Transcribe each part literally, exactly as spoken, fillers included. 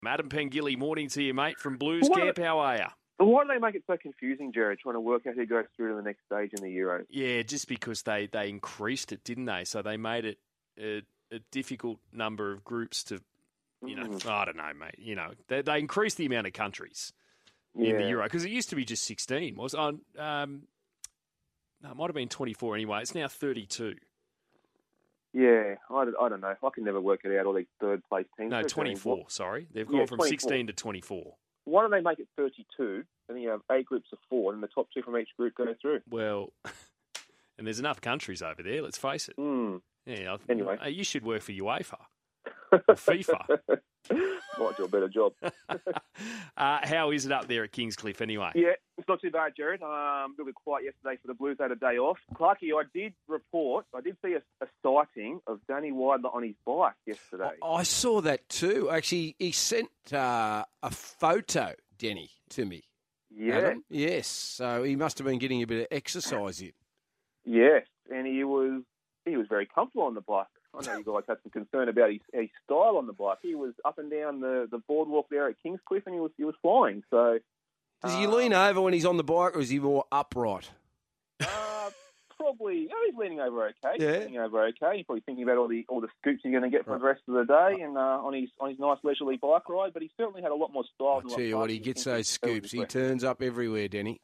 Adam Pengilly, morning to you, mate, from Blues Well, Camp. How are you? Why do they make it so confusing, Jared, trying to work out who goes through to the next stage in the Euros? Yeah, just because they, they increased it, didn't they? So they made it a, a difficult number of groups to, you know, Mm. I don't know, mate. You know, they, they increased the amount of countries Yeah. in the Euro because it used to be just sixteen. Was on, um, no, it might have been twenty-four anyway. It's now thirty-two. Yeah, I, don't- I don't know. I can never work it out, all these third-place teams. No, They're twenty-four, doing- sorry. They've gone Yeah, from twenty-four. sixteen to twenty-four. Why don't they make it thirty-two, and then you have eight groups of four, and the top two from each group go through? Well, and there's enough countries over there, let's face it. Mm. Yeah, I- Anyway. uh, you should work for UEFA or FIFA. Might do a better job. uh, how is it up there at Kingscliff anyway? Yeah, it's not too bad, Jared. Um, a little bit quiet yesterday for the Blues. They had a day off. Clarkie, I did report, I did see a, a sighting of Danny Widler on his bike yesterday. I saw that too. Actually, he sent uh, a photo, Denny, to me. Yeah. Adam. Yes. So he must have been getting a bit of exercise in. Yes, and he was he was very comfortable on the bike. I know you guys had some concern about his, his style on the bike. He was up and down the, the boardwalk there at Kingscliff, and he was he was flying. So Does he uh, lean over when he's on the bike, or is he more upright? Uh, probably, oh, he's leaning over okay. Yeah. Leaning over okay. He's probably thinking about all the all the scoops he's going to get for the rest of the day, and uh, on his on his nice leisurely bike ride. But he certainly had a lot more style. I'll than tell you what, he Clarkie gets thinks those he scoops. He was. turns up everywhere, Denny.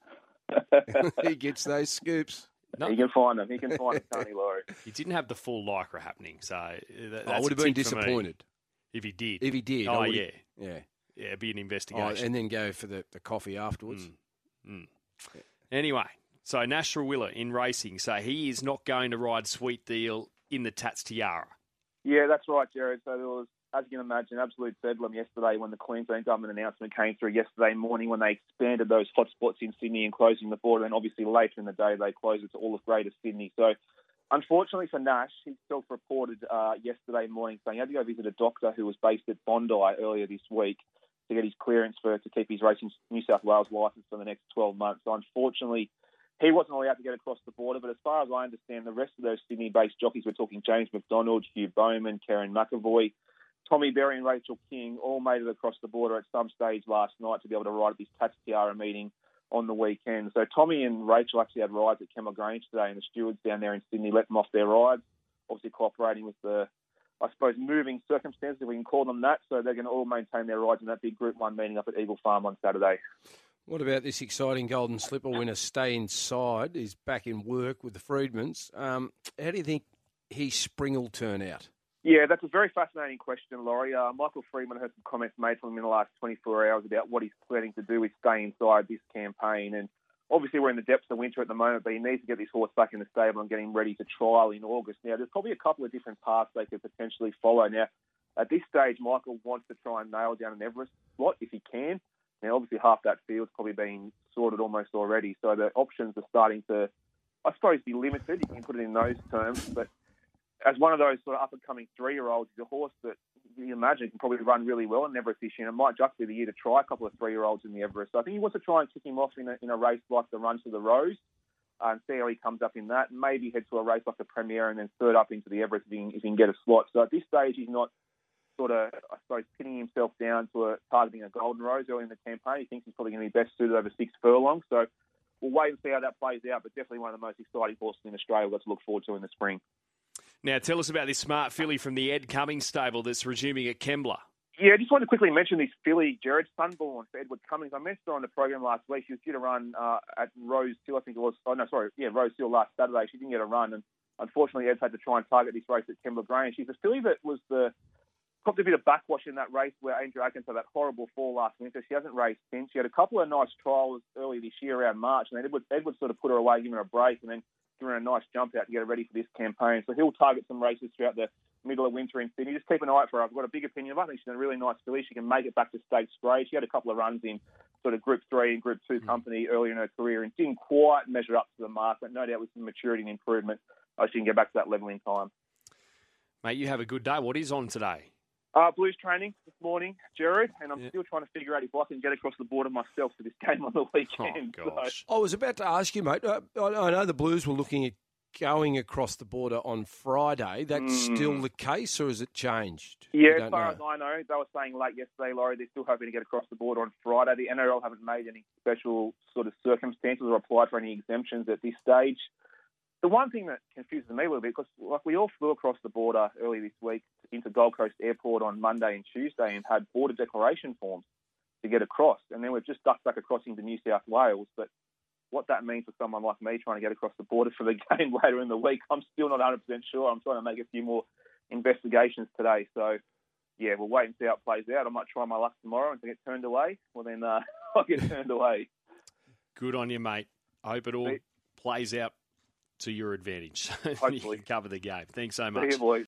He gets those scoops. No, He can find them. He can find them, Tony Laurie. he didn't have the full lycra happening, so uh, that, I that's would a have been tick for me disappointed if he did. if he did. I oh, would've- yeah. Yeah. Yeah, it'd be an Oh, investigation. and then go for the, the coffee afterwards. Mm. Mm. Anyway, so Nash Rawiller in racing, so he is not going to ride Sweet Deal in the Tats Tiara. Yeah, that's right, Jared. So there was, as you can imagine, absolute bedlam yesterday when the Queensland government announcement came through yesterday morning when they expanded those hotspots in Sydney and closing the border. And obviously later in the day, they closed it to all of Greater Sydney. So unfortunately for Nash, he self-reported uh, yesterday morning saying he had to go visit a doctor who was based at Bondi earlier this week to get his clearance for to keep his Racing New South Wales licence for the next twelve months. So unfortunately, he wasn't allowed to get across the border, but as far as I understand, the rest of those Sydney-based jockeys, we're talking James McDonald, Hugh Bowman, Karen McAvoy, Tommy Berry and Rachel King, all made it across the border at some stage last night to be able to ride at this Tats Tiara meeting on the weekend. So Tommy and Rachel actually had rides at Kemmel Grange today, and the stewards down there in Sydney let them off their rides, obviously cooperating with the, I suppose, moving circumstances, if we can call them that. So they're going to all maintain their rides in that big Group one meeting up at Eagle Farm on Saturday. What about this exciting Golden Slipper winner, Stay Inside? He's back in work with the Freedmans. Um, how do you think his spring will turn out? Yeah, that's a very fascinating question, Laurie. Uh, Michael Freeman had some comments made from him in the last twenty-four hours about what he's planning to do with Stay Inside this campaign. And obviously we're in the depths of winter at the moment, but he needs to get this horse back in the stable and get him ready to trial in August. Now, there's probably a couple of different paths they could potentially follow. Now, at this stage, Michael wants to try and nail down an Everest slot if he can. Now, obviously, half that field's probably been sorted almost already, so the options are starting to, I suppose, be limited. You can put it in those terms, but as one of those sort of up-and-coming three-year-olds, he's a horse that you imagine can probably run really well in Everest this year, and it might just be the year to try a couple of three-year-olds in the Everest. So I think he wants to try and kick him off in a, in a race like the Run to the Rose uh, and see how he comes up in that, and maybe head to a race like the Premier and then third up into the Everest if he, can, if he can get a slot. So at this stage, he's not sort of, I suppose, pinning himself down to a targeting a Golden Rose early in the campaign. He thinks he's probably going to be best suited over six furlongs. So we'll wait and see how that plays out, but definitely one of the most exciting horses in Australia we've got to look forward to in the spring. Now, tell us about this smart filly from the Ed Cummings stable that's resuming at Kembla. Yeah, I just wanted to quickly mention this filly, Jared Sunborn for Edward Cummings. I mentioned her on the program last week. She was due to run uh, at Rose Hill, I think it was. Oh, no, sorry. Yeah, Rose Hill last Saturday. She didn't get a run, and unfortunately, Ed's had to try and target this race at Kembla Grange. She's a filly that was the copped a bit of backwash in that race where Andrew Atkins had that horrible fall last winter. She hasn't raced since. She had a couple of nice trials early this year around March, and then Edward, Edward sort of put her away, giving her a break, and then doing a nice jump out to get her ready for this campaign. So he'll target some races throughout the middle of winter in Sydney. Just keep an eye out for her. I've got a big opinion of her. I think she's a really nice filly. She can make it back to stakes grade. She had a couple of runs in sort of Group three and Group two company earlier in her career and didn't quite measure up to the mark, but no doubt with some maturity and improvement, uh, she can get back to that level in time. Mate, you have a good day. What is on today? Uh, Blues training this morning, Jared, and I'm Yeah. still trying to figure out if I can get across the border myself for this game on the weekend. Oh, gosh. I was about to ask you, mate. Uh, I I know the Blues were looking at going across the border on Friday. That's Mm. still the case, or has it changed? Yeah, You as don't far know. as I know, they were saying late yesterday, Laurie, they're still hoping to get across the border on Friday. The N R L haven't made any special sort of circumstances or applied for any exemptions at this stage. The one thing that confuses me a little bit, because like we all flew across the border early this week into Gold Coast Airport on Monday and Tuesday and had border declaration forms to get across, and then we've just ducked back across into New South Wales. But what that means for someone like me trying to get across the border for the game later in the week, I'm still not one hundred percent sure. I'm trying to make a few more investigations today. So, yeah, we'll wait and see how it plays out. I might try my luck tomorrow, and if I get turned away, well, then uh, I'll get turned away. Good on you, mate. I hope it all See- plays out to your advantage. You Hopefully. can cover the game. Thanks so See much. you, boys.